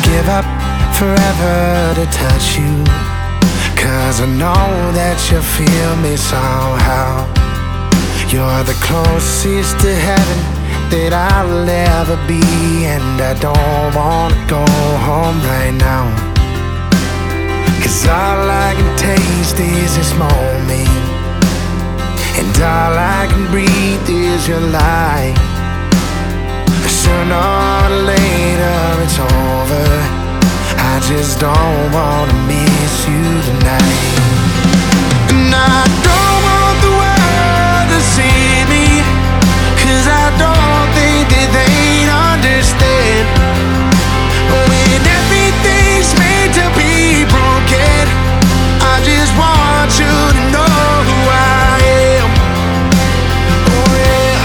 give up forever to touch you, 'cause I know that you feel me somehow. You're the closest to heaven that I'll ever be, and I don't wanna go home right now, 'cause all I can taste is this moment, and all I can breathe is your light. Sooner or later it's over, I just don't wanna miss you tonight. And I don't want the world to see me, 'cause I don't think that they'd understand. When everything's made to be broken, I just want you to know who I am. Oh yeah.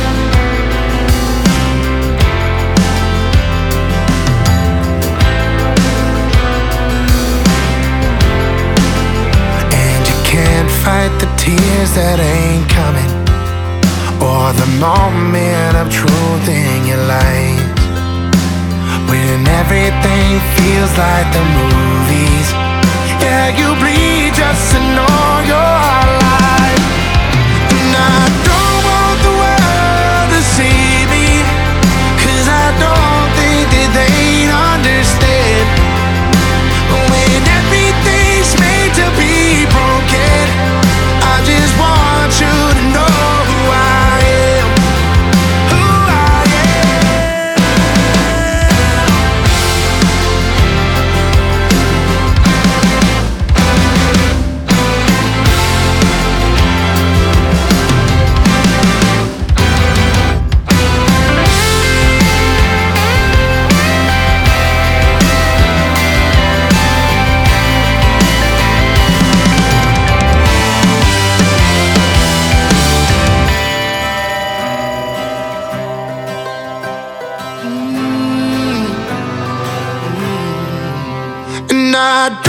And you can't fight the tears that ain't coming, or the moment of truth in your life. When everything feels like the movies, yeah, you bleed just to know you're alive. And I don't want the world to see me, 'cause I don't think that they'd understand. When everything's made to be broken, I just want you to know who I am. Who I am. And I